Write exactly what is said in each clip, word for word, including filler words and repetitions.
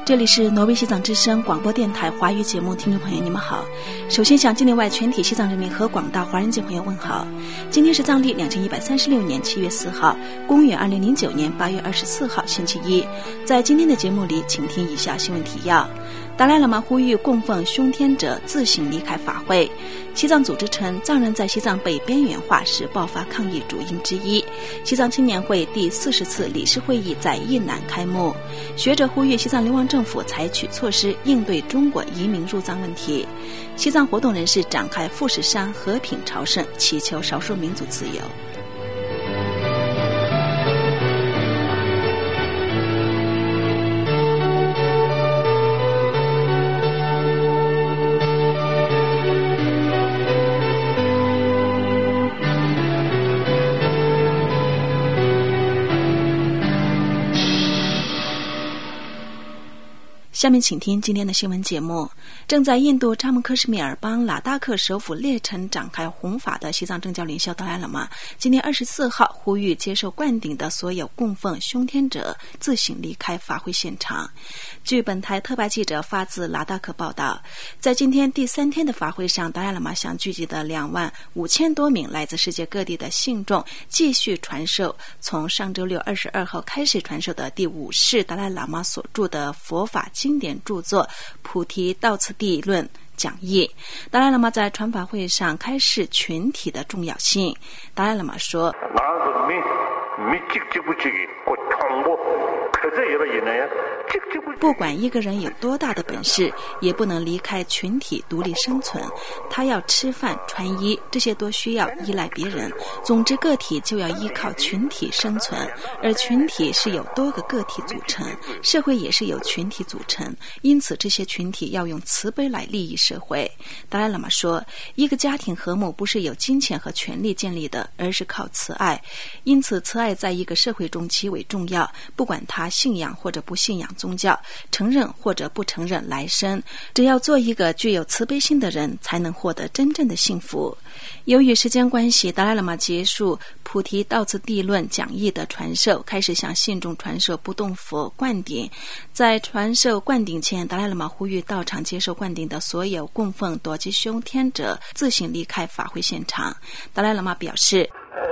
这里是挪威西藏之声广播电台华语节目，听众朋友你们好。首先向境内外全体西藏人民和广大华人界朋友问好。今天是藏历两千一百三十六年七月四号，公元二零零九年八月二十四号星期一。在今天的节目里，请听以下新闻提要。达赖喇嘛呼吁供奉凶天者自行离开法会。西藏组织称，藏人在西藏被边缘化是爆发抗议主因之一。西藏青年会第四十次理事会议在伊南开幕。学者呼吁西藏流亡政府采取措施应对中国移民入藏问题。西藏活动人士展开富士山和平朝圣，祈求少数民族自由。下面请听今天的新闻节目。正在印度扎木克什米尔邦拉达克首府列城展开弘法的西藏政教领袖达赖喇嘛，今天二十四号呼吁接受灌顶的所有供奉凶天者自行离开法会现场。据本台特派记者发自拉达克报道，在今天第三天的法会上，达赖喇嘛向聚集的两万五千多名来自世界各地的信众继续传授从上周六二十二号开始传授的第五世达赖喇嘛所著的佛法经典著作《菩提道次第论》讲义。达赖喇嘛在传法会上开示群体的重要性。达赖喇嘛说，不管一个人有多大的本事，也不能离开群体独立生存。他要吃饭穿衣，这些都需要依赖别人。总之，个体就要依靠群体生存，而群体是由多个个体组成，社会也是由群体组成，因此这些群体要用慈悲来利益社会。达赖喇嘛说，一个家庭和睦不是由金钱和权力建立的，而是靠慈爱。因此慈爱在一个社会中极为重要，不管他信仰或者不信仰宗教，承认或者不承认来生，只要做一个具有慈悲心的人，才能获得真正的幸福。由于时间关系，达赖喇嘛结束菩提道次第论讲义的传授，开始向信众传授不动佛灌顶。在传授灌顶前，达赖喇嘛呼吁到场接受灌顶的所有供奉夺吉凶天者自行离开法会现场。达赖喇嘛表示，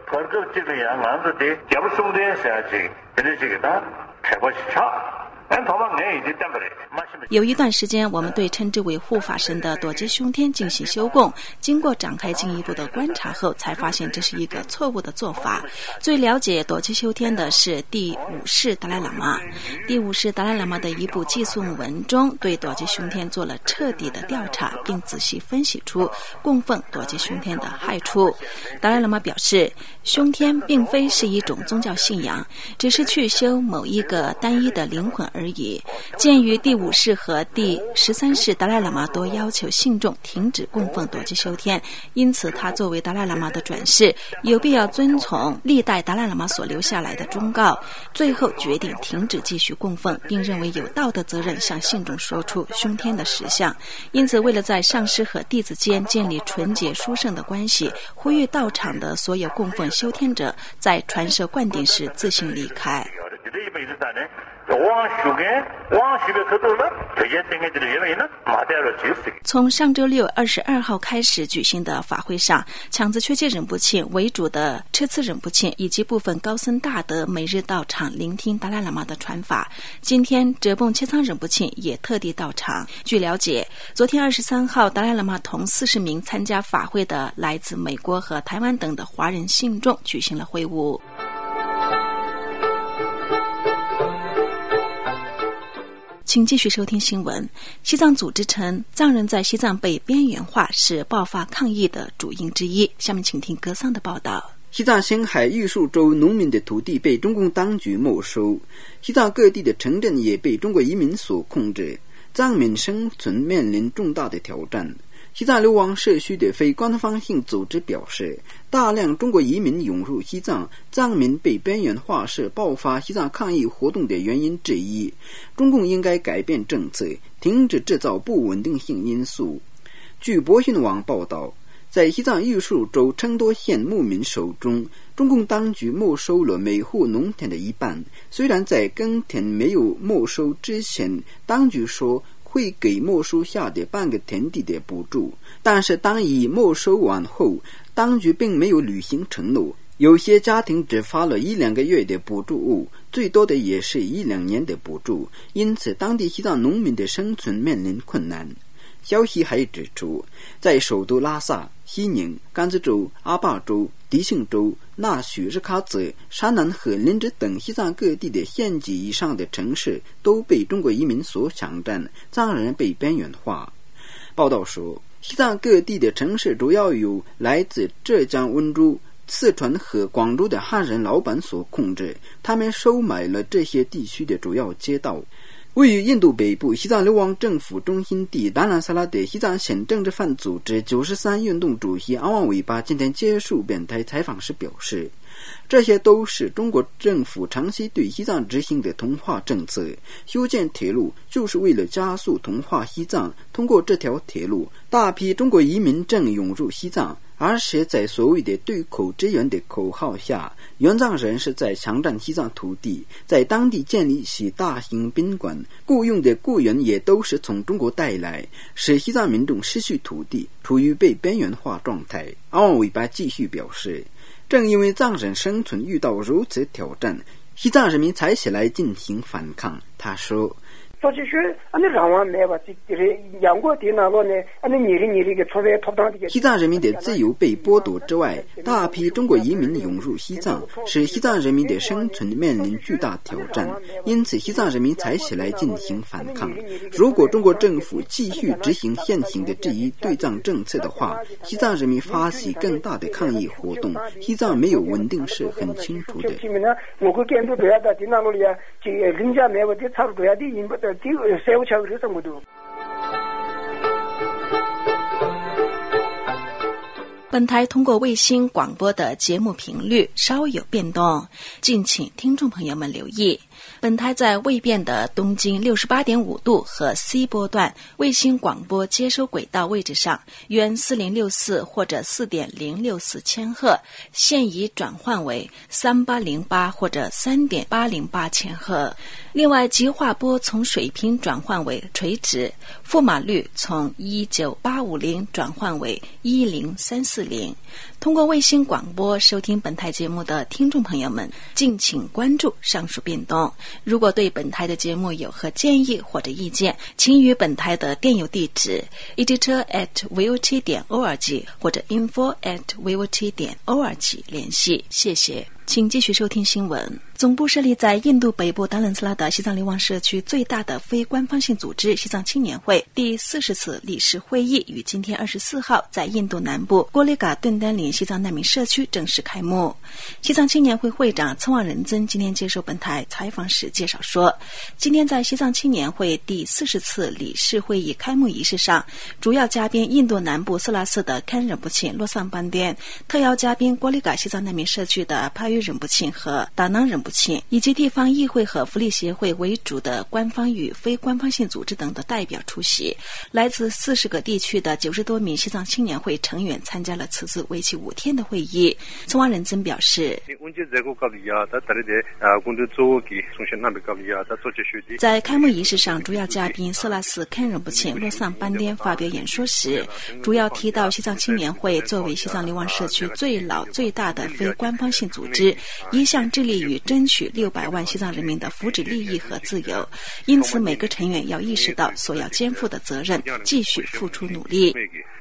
有一段时间，我们对称之为护法神的夺吉凶天进行修供，经过展开进一步的观察后，才发现这是一个错误的做法。最了解夺吉凶天的是第五世达赖喇嘛。第五世达赖喇嘛的一部寄送文中，对夺吉凶天做了彻底的调查，并仔细分析出供奉夺吉凶天的害处。达赖喇嘛表示，凶天并非是一种宗教信仰，只是去修某一个单一的灵魂而已。鉴于第五世和第十三世达赖喇嘛都要求信众停止供奉夺吉修天，因此他作为达赖喇嘛的转世，有必要遵从历代达赖喇嘛所留下来的忠告，最后决定停止继续供奉，并认为有道德责任向信众说出凶天的实相。因此为了在上师和弟子间建立纯洁殊胜的关系，呼吁到场的所有供奉修天者在传授灌顶时自行离开。从上周六二十二号开始举行的法会上，强子缺戒忍不沁为主的车次忍不沁以及部分高僧大德每日到场聆听达赖喇嘛的传法。今天哲蚌切仓忍不沁也特地到场。据了解，昨天二十三号，达赖喇嘛同四十名参加法会的来自美国和台湾等的华人信众举行了会晤。请继续收听新闻。西藏组织称，藏人在西藏被边缘化是爆发抗议的主因之一。下面请听格桑的报道。 西藏青海玉树州农民的土地被中共当局没收，西藏各地的城镇也被中国移民所控制，藏民生存面临重大的挑战。西藏流亡社区的非官方性组织表示，大量中国移民涌入西藏，藏民被边缘化是爆发西藏抗议活动的原因之一。中共应该改变政策，停止制造不稳定性因素。据博讯网报道， 在西藏玉树州成都县牧民手中，中共当局没收了每户农田的一半。虽然在耕田没有没收之前，当局说会给没收下的半个田地的补助，但是当已没收完后，当局并没有履行承诺。有些家庭只发了一两个月的补助物，最多的也是一两年的补助，因此当地西藏农民的生存面临困难。消息还指出，在首都拉萨、西宁、甘孜州、阿坝州、迪庆州、纳曲日喀则、山南和林芝等西藏各地的县级以上的城市都被中国移民所抢占，藏人被边缘化。报道说，西藏各地的城市主要由来自浙江温州、四川和广州的汉人老板所控制，他们收买了这些地区的主要街道。位于印度北部西藏流亡政府中心地达兰萨拉的西藏县政治犯组织九十三运动主席阿旺尾巴今天接受本台采访时表示，这些都是中国政府长期对西藏执行的同化政策，修建铁路就是为了加速同化西藏。通过这条铁路，大批中国移民正涌入西藏，而且在所谓的对口支援的口号下，援藏人士在强占西藏土地，在当地建立起大型宾馆，雇佣的雇员也都是从中国带来，使西藏民众失去土地，处于被边缘化状态。阿旺尾巴继续表示，正因为藏人生存遇到如此挑战，西藏人民才起来进行反抗。他说，西藏人民的自由被剥夺之外，大批中国移民涌入西藏，使西藏人民的生存面临巨大挑战，因此西藏人民才起来进行反抗。如果中国政府继续执行现行的这一对藏政策的话，西藏人民发起更大的抗议活动，西藏没有稳定是很清楚的。 本台通过卫星广播的节目频率稍有变动，敬请听众朋友们留意。本台在未变的东经 六十八点五 度和 C 波段卫星广播接收轨道位置上，原四零六四或者 四点零六四 千赫，现已转换为三八零八或者 三点八零八 千赫。另外，极化波从水平转换为垂直，负码率从一九八五零转换为一零三四零。通过卫星广播收听本台节目的听众朋友们，敬请关注上述变动。如果对本台的节目有何建议或者意见，请与本台的电邮地址 editor at v o t 点 org 或者 info at v o t 点 org 联系。谢谢。请继续收听新闻。总部设立在印度北部达兰萨拉的西藏流亡社区最大的非官方性组织西藏青年会第四十次理事会议于今天二十四号在印度南部郭里嘎顿丹林西藏难民社区正式开幕。西藏青年会会长策旺仁增今天接受本台采访时介绍说，今天在西藏青年会第四十次理事会议开幕仪式上，主要嘉宾印度南部色拉寺的堪仁布钦洛桑班甸，特邀嘉宾郭里嘎西藏难民社区的帕约仁布钦和达囊仁布钦，以及地方议会和福利协会为主的官方与非官方性组织等的代表出席。来自四十个地区的九十多名西藏青年会成员参加了此次为期五天的会议。策旺仁增表示，在开幕仪式上，主要嘉宾色拉寺堪仁布钦洛桑班甸发表演说时，主要提到西藏青年会作为西藏流亡社区最老最大的非官方性组织，一向致力于争取六百万西藏人民的福祉利益和自由，因此每个成员要意识到所要肩负的责任，继续付出努力。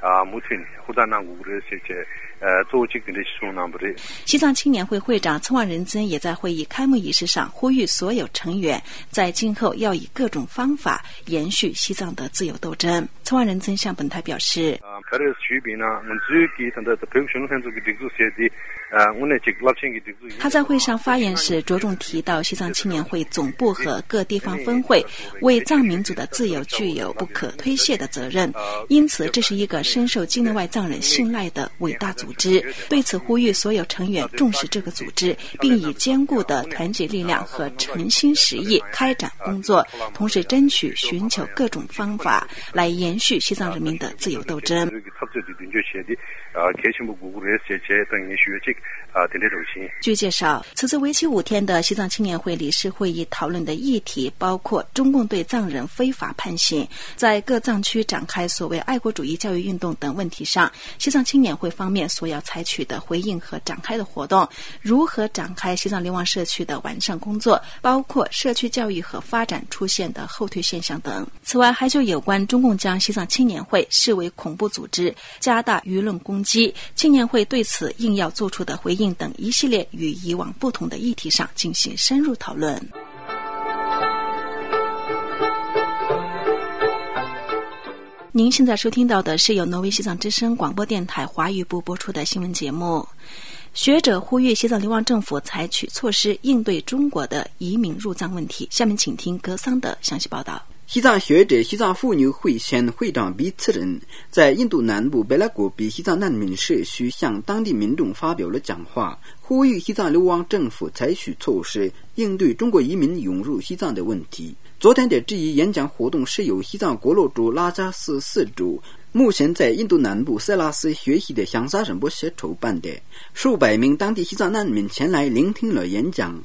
西藏青年会会长策旺仁增也在会议开幕仪式上呼吁所有成员在今后要以各种方法延续西藏的自由斗争。策旺仁增向本台表示，他在会上发言时着重提到西藏青年会总部和各地方分会为藏民族的自由具有不可推卸的责任，因此这是一个深受境内外藏人信赖的伟大组织。对此呼吁所有成员重视这个组织，并以坚固的团结力量和诚心实意开展工作，同时争取寻求各种方法来延续西藏人民的自由斗争。 据介绍，此次为期五天的西藏青年会理事会议讨论的议题包括中共对藏人非法判刑，在各藏区展开所谓爱国主义教育运动等问题上，西藏青年会方面所要采取的回应和展开的活动，如何展开西藏流亡社区的完善工作，包括社区教育和发展出现的后退现象等。此外，还就有关中共将西藏青年会视为恐怖组织，加大舆论攻击，青年会对此应要做出的回应等一系列与以往不同的议题上进行深入讨论。您现在收听到的是由挪威西藏之声广播电台华语部播出的新闻节目。学者呼吁西藏流亡政府采取措施应对中国的移民入藏问题。下面请听格桑的详细报道。 西藏学者西藏妇女会前会长比次仁在印度南部贝拉果比西藏难民社区向当地民众发表了讲话，呼吁西藏流亡政府采取措施应对中国移民涌入西藏的问题。昨天的这一演讲活动是由西藏国洛州拉扎斯四州目前在印度南部塞拉斯学习的香沙仁波切筹办的，数百名当地西藏难民前来聆听了演讲。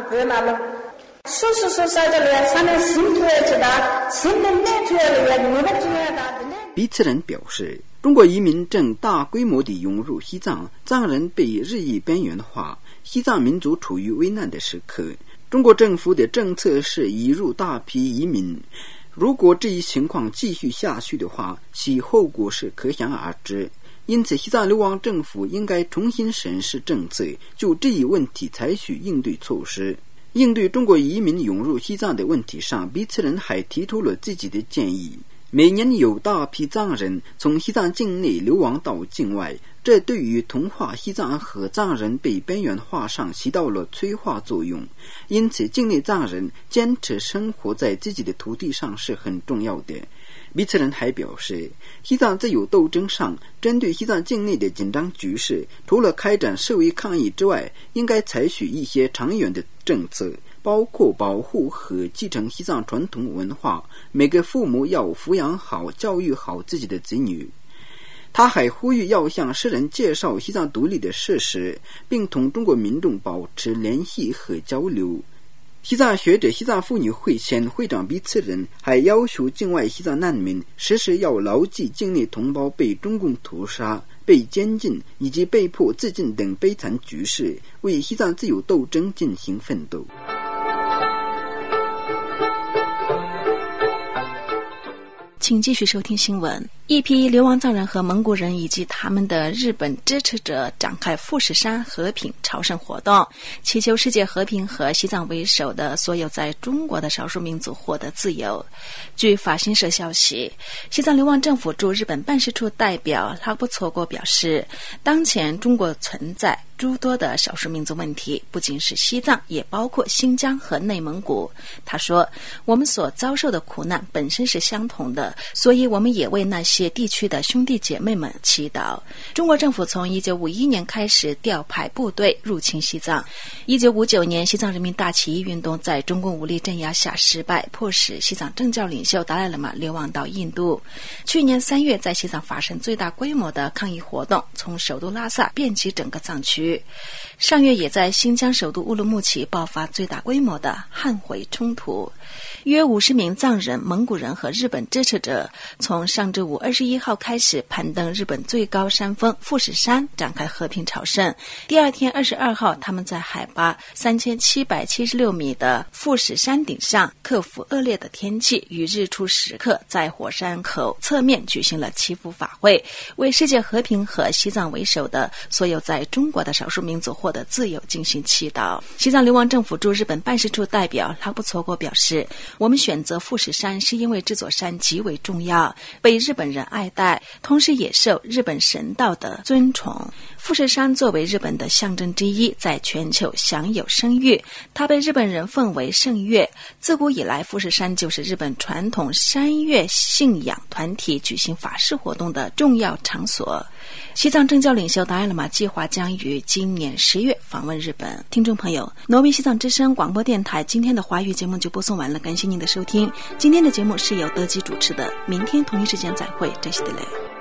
比次仁表示，中国移民正大规模地涌入西藏，藏人被日益边缘化，西藏民族处于危难的时刻。中国政府的政策是引入大批移民，如果这一情况继续下去的话，其后果是可想而知。因此，西藏流亡政府应该重新审视政策，就这一问题采取应对措施。应对中国移民涌入西藏的问题上，比次仁还提出了自己的建议。每年有大批藏人从西藏境内流亡到境外，这对于同化西藏和藏人被边缘化上起到了催化作用。因此，境内藏人坚持生活在自己的土地上是很重要的。比次仁还表示，西藏自由斗争上针对西藏境内的紧张局势，除了开展社会抗议之外，应该采取一些长远的政策，包括保护和继承西藏传统文化，每个父母要抚养好、教育好自己的子女。他还呼吁要向世人介绍西藏独立的事实，并同中国民众保持联系和交流。西藏学者西藏妇女会前会长比次仁还要求境外西藏难民时时要牢记境内同胞被中共屠杀、被监禁以及被迫自尽等悲惨局势，为西藏自由斗争进行奋斗。 请继续收听新闻。一批流亡藏人和蒙古人以及他们的日本支持者展开富士山和平朝圣活动，祈求世界和平和西藏为首的所有在中国的少数民族获得自由。据法新社消息，西藏流亡政府驻日本办事处代表拉布措国表示，当前中国存在诸多的少数民族问题，不仅是西藏，也包括新疆和内蒙古。他说，我们所遭受的苦难本身是相同的，所以我们也为那些地区的兄弟姐妹们祈祷。中国政府从一九五一年开始调派部队入侵西藏。一九五九年西藏人民大起义运动在中共武力镇压下失败，迫使西藏政教领袖达赖喇嘛流亡到印度。去年三月在西藏发生最大规模的抗议活动，从首都拉萨遍及整个藏区。上月也在新疆首都乌鲁木齐爆发最大规模的汉回冲突，约五十名藏人、蒙古人和日本支持者从上周五二十一号开始攀登日本最高山峰富士山，展开和平朝圣。第二天二十二号，他们在海拔三千七百七十六米的富士山顶上，克服恶劣的天气，与日出时刻在火山口侧面举行了祈福法会，为世界和平和西藏为首的所有在中国的少数民族获得自由进行祈祷。西藏流亡政府驻日本办事处代表拉布措国表示，我们选择富士山是因为这座山极为重要，被日本人爱戴，同时也受日本神道的尊崇。富士山作为日本的象征之一，在全球享有声誉，它被日本人奉为圣月。自古以来，富士山就是日本传统山岳信仰团体举行法事活动的重要场所。西藏政教领袖达赖喇嘛计划将于今年十月访问日本。听众朋友，挪威西藏之声广播电台今天的华语节目就播送完了，感谢您的收听。今天的节目是由德基主持的，明天同一时间再会，这是的嘞。